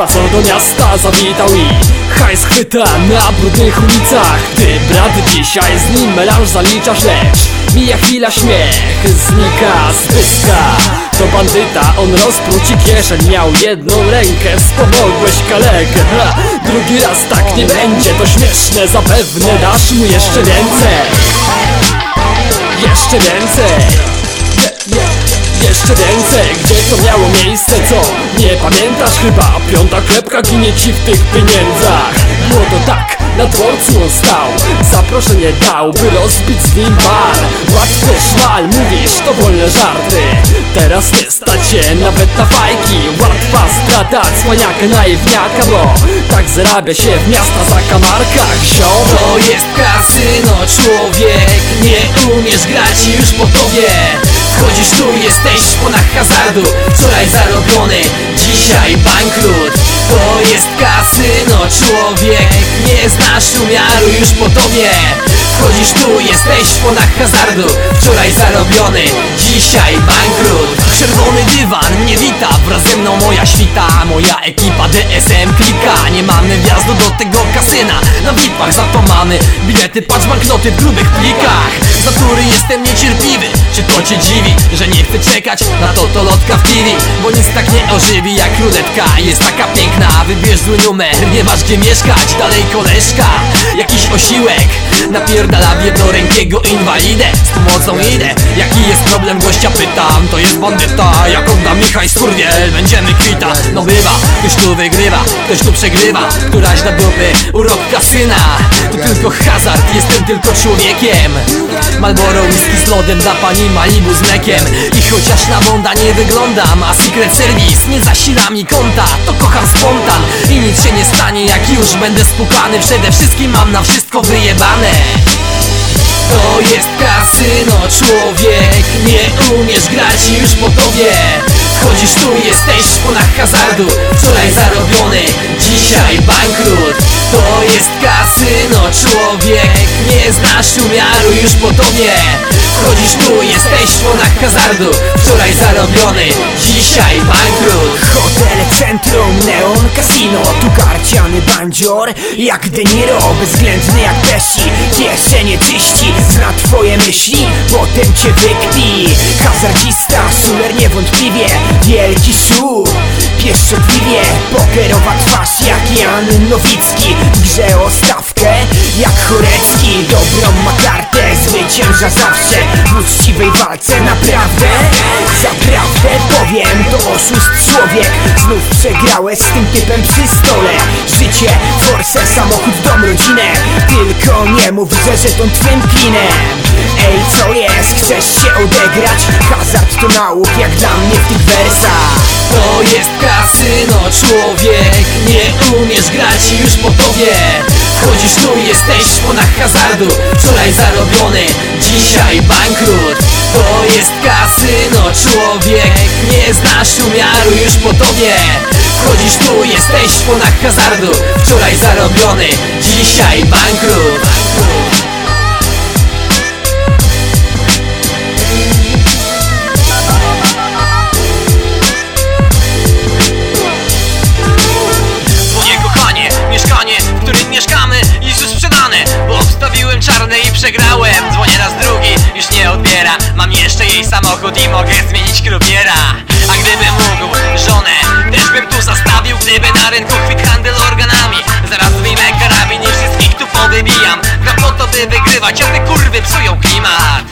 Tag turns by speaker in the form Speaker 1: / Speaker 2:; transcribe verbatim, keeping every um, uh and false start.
Speaker 1: Pasor do miasta zawitał i hajs chwyta na brudnych ulicach. Ty brat dzisiaj z nim melanż zaliczasz, lecz mija chwila, śmiech znika z pyska. To bandyta, on rozpruł ci kieszeń, miał jedną rękę, wspomogłeś kalekę. Ha, drugi raz tak nie będzie, to śmieszne, zapewne dasz mu jeszcze więcej. Jeszcze więcej. Jeszcze więcej, gdzie to miało miejsce, co? Nie pamiętasz chyba? Piąta klepka ginie ci w tych pieniędzach. Było to tak, na dworcu on stał, zaproszenie dał, by rozbić z nim bar. Łatwy szmal, mówisz, to wolne żarty. Teraz nie stać się nawet na fajki. Łatwa strata, cwaniaka, naiwniaka, bo tak zarabia się w miasta zakamarkach, ziom.
Speaker 2: To jest kasyno, człowiek, nie umiesz grać i już po tobie. Wchodzisz tu, jesteś w szponach hazardu, wczoraj zarobiony, dzisiaj bankrut. To jest kasyno, człowiek, nie znasz umiaru już po tobie. Wchodzisz tu, jesteś w szponach hazardu, wczoraj zarobiony, dzisiaj bankrut. Czerwony dywan mnie wita, wraz ze mną moja świta, moja ekipa D S M klika. Nie mamy wjazdu do tego kasyna, na V I P-ach za to mamy bilety, patrz banknoty w grubych plikach. Z natury jestem niecierpliwy, czy to cię dziwi, że nie chcę czekać na to to lotka w T V? Bo nic tak nie ożywi jak ruletka, jest taka piękna, wybierz zły numer, nie masz gdzie mieszkać. Dalej koleżka, jakiś osiłek, napierdala w jednorękiego inwalidę. Z pomocą idę, jaki jest problem, gościa pytam. To jest bandyta, jak odda Michał skurwiel, będziemy kwita. No bywa, ktoś tu wygrywa, ktoś tu przegrywa, któraś na dupy, urok kasyna. To tylko hazard, jestem tylko człowiekiem. Malboro whisky z lodem dla pani Malibu z mlekiem. I chociaż na Bonda nie wyglądam, a Secret Service nie zasila mi konta, to kocham spontan i nic się nie stanie, jak już będę spukany. Przede wszystkim mam na wszystko wyjebane. To jest kasyno, człowiek, nie umiesz grać i już po tobie. Wchodzisz tu, jesteś w szponach hazardu, wczoraj zarobiony, dzisiaj bankrut. To jest kasyno, człowiek, nie znasz umiaru już po tobie. Wchodzisz tu, jesteś w szponach hazardu, wczoraj zarobiony, dzisiaj bankrut.
Speaker 3: Hotel, centrum, neon, casino, tu karciany bandzior jak De Niro, bezwzględny jak Pesci, kieszenie czyści, zna twoje myśli, potem cię wykpi. Hazardzista, suler niewątpliwie, wielki szur, pieszczotliwie, pokerowa twarz jak Jan Nowicki. W grze o stawkę jak Chorecki, dobrą ma kartę, zwycięża zawsze w uczciwej walce. Naprawdę, zaprawdę powiem, to oszust człowiek. Znów przegrałeś z tym typem przy stole. Życie, forsę, samochód, dom, rodzinę. Tylko nie mów, że żeton twym klinem. Ej, co jest? Chcesz się odegrać? Hazard to nauk jak dla mnie w tych wersach.
Speaker 2: To jest kasyno, człowiek, nie umiesz grać i już po tobie. Wchodzisz tu, jesteś w szponach hazardu, wczoraj zarobiony, dzisiaj bankrut. To jest kasyno, człowiek, nie znasz umiaru już po tobie. Wchodzisz tu, jesteś w szponach hazardu, wczoraj zarobiony, dzisiaj bankrut. Mieszkanie, w którym mieszkamy, jest już sprzedane, bo obstawiłem czarne i przegrałem. Dzwonię raz drugi, już nie odbiera. Mam jeszcze jej samochód i mogę zmienić krupiera. A gdybym mógł żonę, też bym tu zastawił. Gdyby na rynku kwit handel organami, zaraz wyjmę karabin i wszystkich tu powybijam. Gram po to, by wygrywać, a te kurwy psują klimat.